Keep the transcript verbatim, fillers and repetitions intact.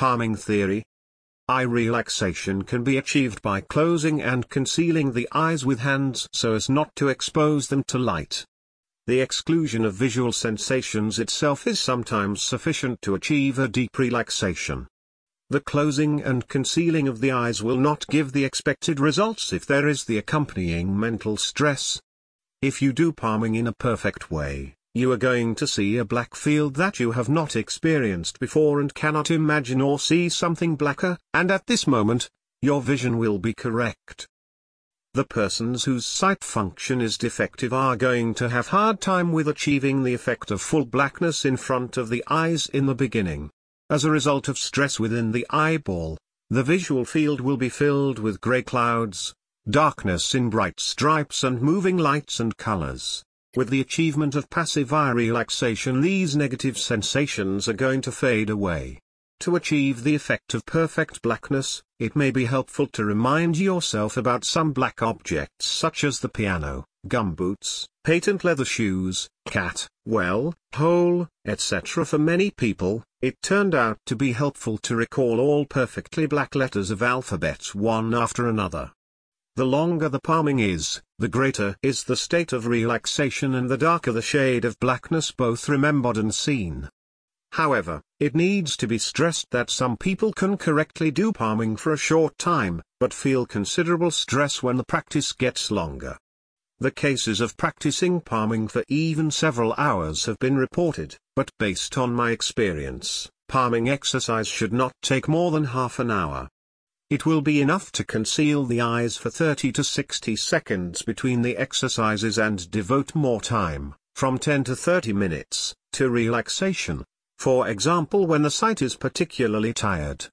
Palming theory. Eye relaxation can be achieved by closing and concealing the eyes with hands so as not to expose them to light. The exclusion of visual sensations itself is sometimes sufficient to achieve a deep relaxation. The closing and concealing of the eyes will not give the expected results if there is the accompanying mental stress. If you do palming in a perfect way, you are going to see a black field that you have not experienced before and cannot imagine, or see something blacker, and at this moment, your vision will be correct. The persons whose sight function is defective are going to have hard time with achieving the effect of full blackness in front of the eyes in the beginning. As a result of stress within the eyeball, the visual field will be filled with gray clouds, darkness in bright stripes and moving lights and colors. With the achievement of passive eye relaxation, these negative sensations are going to fade away. To achieve the effect of perfect blackness, it may be helpful to remind yourself about some black objects such as the piano, gumboots, patent leather shoes, cat, well, hole, et cetera. For many people, it turned out to be helpful to recall all perfectly black letters of alphabet one after another. The longer the palming is, the greater is the state of relaxation and the darker the shade of blackness both remembered and seen. However, it needs to be stressed that some people can correctly do palming for a short time, but feel considerable stress when the practice gets longer. The cases of practicing palming for even several hours have been reported, but based on my experience, palming exercise should not take more than half an hour. It will be enough to conceal the eyes for thirty to sixty seconds between the exercises and devote more time, from ten to thirty minutes, to relaxation. For example, when the sight is particularly tired,